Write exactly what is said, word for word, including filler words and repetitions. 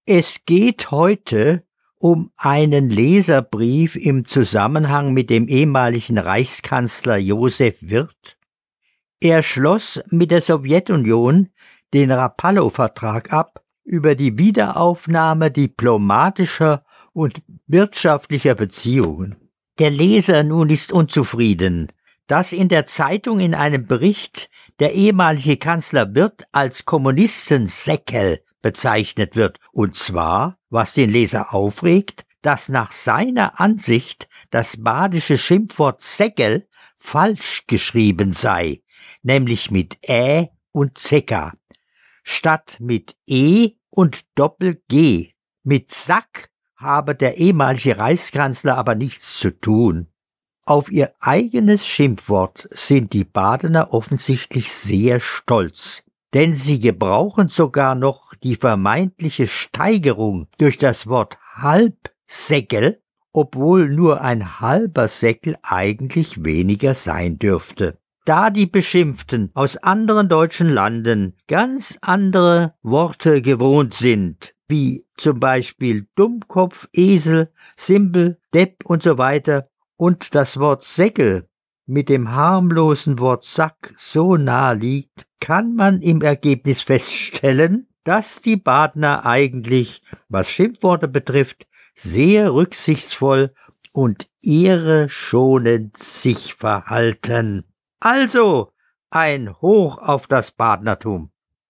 Es geht heute um einen Leserbrief im Zusammenhang mit dem ehemaligen Reichskanzler Josef Wirth. Er schloss mit der Sowjetunion den Rapallo-Vertrag ab über die Wiederaufnahme diplomatischer und wirtschaftlicher Beziehungen. Der Leser nun ist unzufrieden, dass in der Zeitung in einem Bericht der ehemalige Kanzler Wirth als Kommunistensäckel bezeichnet wird, und zwar, was den Leser aufregt, dass nach seiner Ansicht das badische Schimpfwort Säckel falsch geschrieben sei, nämlich mit Ä und Zeka, statt mit E und Doppel-G. Mit Sack habe der ehemalige Reichskanzler aber nichts zu tun. Auf ihr eigenes Schimpfwort sind die Badener offensichtlich sehr stolz, denn sie gebrauchen sogar noch die vermeintliche Steigerung durch das Wort Halbsäckel, obwohl nur ein halber Säckel eigentlich weniger sein dürfte. Da die Beschimpften aus anderen deutschen Landen ganz andere Worte gewohnt sind, wie zum Beispiel Dummkopf, Esel, Simpel, Depp und so weiter, und das Wort Säckel mit dem harmlosen Wort Sack so nahe liegt, kann man im Ergebnis feststellen, dass die Badener eigentlich, was Schimpfworte betrifft, sehr rücksichtsvoll und ehreschonend sich verhalten. Also ein Hoch auf das Badnertum.